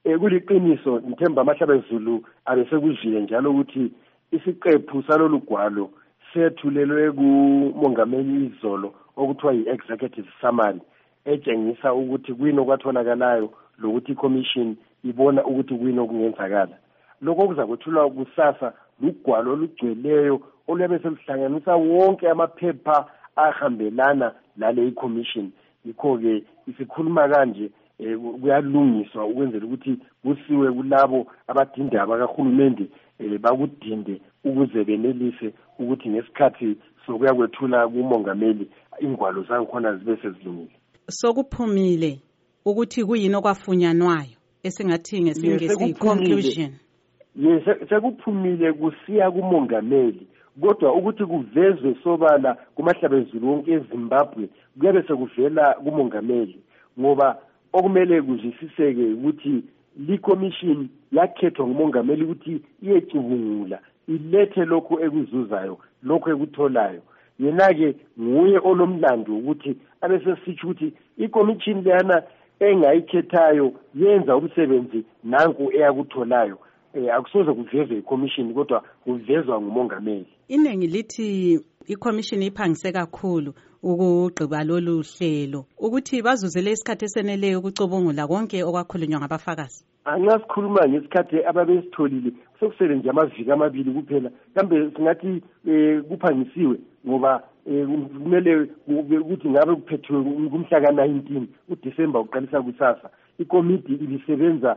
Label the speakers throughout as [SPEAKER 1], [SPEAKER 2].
[SPEAKER 1] kuliqiniso ngithemba amahlabezulu abesekuzile njalo ukuthi isiqephu salolu gwalo sethulelwe kumongameli izolo okuthiwa yi-executive summary etshengisa ukuthi kuyini okwatholakalayo lokuthi i-commission ibona ukuthi kuyini okungenzakala. Lokho kuzakwethulwa kusasa lugwalo olugcweleyo oluyabe seluhlanganisa wonke amaphepha ahambelana lale i-commission. Yikho-ke isikhuluma kanje kuyalungiswa ukwenzela ukuthi kusiwe kulabo abadindaba kahulumende bakudinde ukuze benelise ukuthi ngesikhathi sokuya kwethula kumongameli ingwalo zangikhona zibe sezilungile.
[SPEAKER 2] Sokuphumile ukuthi kuyini okwafunyanwayo esingathi ngesingesi conclusion.
[SPEAKER 1] Yes, sekuphumile kusiya kumongameli kodwa ukuthi kuvezwe sobala kumahlabezulu wonke eZimbabwe kuyabe sekuvela kumongameli ngoba okumele kuzwisiseke ukuthi li-commission yakhethwa ngumongameli ukuthi iyecubungula ilethe lokhu ekuzuzayo lokhu ekutholayo. Yena-ke nguye olomlando ukuthi abesesitsho ukuthi i-commission leyana engayikhethayo yenza umsebenzi nanku eyakutholayo. Akusoze kuvezwe i-commission kodwa kuvezwa ngumongameli.
[SPEAKER 2] Iningi lithi i-commission iphangise kakhulu ukugqiba lolu hlelo ukuthi bazuzele isikhathi eseneleyo ukucubungula konke okwakhulunywa ngabafakazi.
[SPEAKER 1] Angasikhuluma ngesikhathi ababesitholile sekusele nje amaviki amabili kuphela kambe singathi kuphangisiwe ngoba kumele ukuthi ngabe kuphethiwe kumhla ka-19 uDisemba uqalisa kusasa. Ikomiti ibisebenza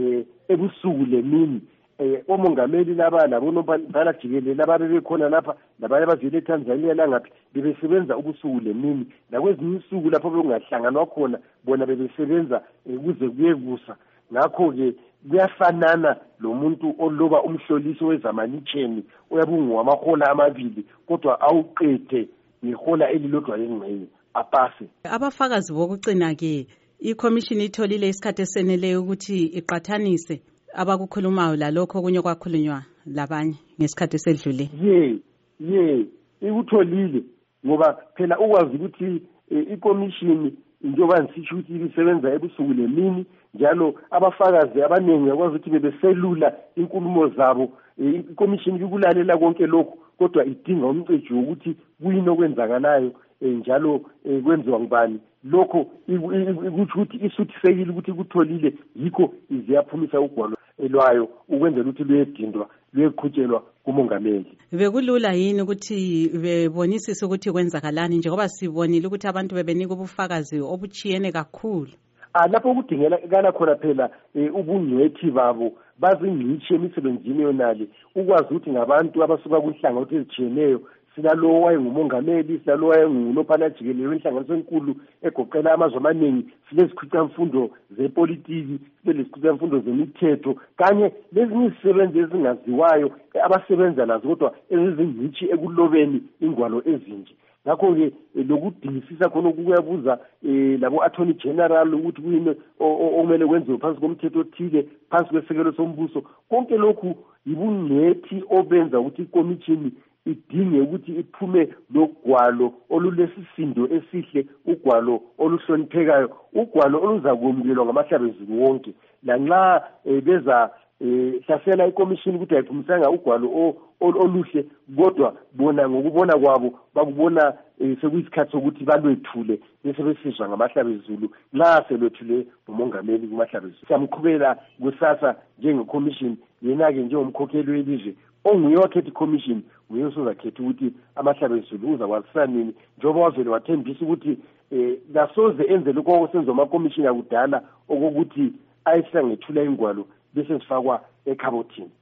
[SPEAKER 1] ebusuku lemini omongameli laba labonobhala jikelele ababe bekhona lapha labanye abavele eTanzania langaphi bebesebenza ubusuku lemini nakwezinye usuku lapho bekungahlanganwa khona bona bebesebenza kuze kuye kusa. Ngakho-ke kuyafanana lo muntu oloba umhloliso wezamanitsheni oyabungwamahola amabili kodwa awuqede ngehola elilodwa lengxenye apase.
[SPEAKER 2] Abafakazi bokucina-ke i-commission itholile isikhathi eseneleyo ukuthi iqathanise abakukhulumayo lalokho okunye kwakhulunywa labanye ngesikhathi esedlule. Ikutholile ngoba phela ukwazi ukuthi i-commission njengoba nisitsho ukuthi ibisebenza ebusuku lemini njalo abafakazi abaningi yakwazi ukuthi bebeselula inkulumo zabo. I-commission ikulalela konke lokhu kodwa idinga umcejo ukuthi kuyini okwenzakalayo njalo kwenziwa ngubani. Lokho ukuthi isuthisekile ukuthi kutholile yikho iziyaphumisa ugwalo elwayo ukwenzela ukuthi luyedindwa luyeqhutshelwa kumongameli. Bekulula yini ukuthi bebonisise ukuthi kwenzakalani njengoba sibonile ukuthi abantu bebenika ubufakazi obuchiyene kakhulu?
[SPEAKER 1] Lapho kudingekala khona phela ubungcwethi babo bazingcitshi emisebenzini yonale ukwazi ukuthi ngabantu abasuka kunhlangothi ezijiyeneyo. Sinalo wayengumongameli, sinalo wayengunobhala jikelele wenhlanganiso enkulu egoqela amazwe amaningi, sinezikhwicamfundo zepolitiki, sinezikhwicamfundo zemithetho kanye lezinye izisebenzi ezingaziwayo abasebenza nazo kodwa ezizingcitshi ekulobeni ingwalo ezinje. Ngakho-ke lokudingisisa khona ukuyabuza labo attorney general ukuthi kuyini okumele kwenziwe phansi komthetho othile phansi kwesekelo sombuso. Konke lokhu yibungcwethi obenza ukuthi i-commission idinge ukuthi iphume logwalo olulesisindo esihle, ugwalo oluhloniphekayo, ugwalo oluzakwemukelwa ngamahlabezulu wonke. Lanxa beza hlasela i-commission ukuthi ayiphumisanga ugwalo oluhle kodwa bona ngokubona kwabo bakubona sekuyisikhathi sokuthi balwethule bese besizwa ngamahlabezulu nxa selwethule umongameli kumahlabezulu. Siyamqhubela kusasa njenge-commission yena-ke njengomkhokheli welizwe onguye wakhetha i-commission nguye usozakhetha ukuthi amahlabezulu uzakwazisa nini njengoba wavele wathembisa ukuthi kasoze enze lokho okusenziwa ama-commission akudala okokuthi ayesangethula ingwalo bese sifakwa ekhabothini.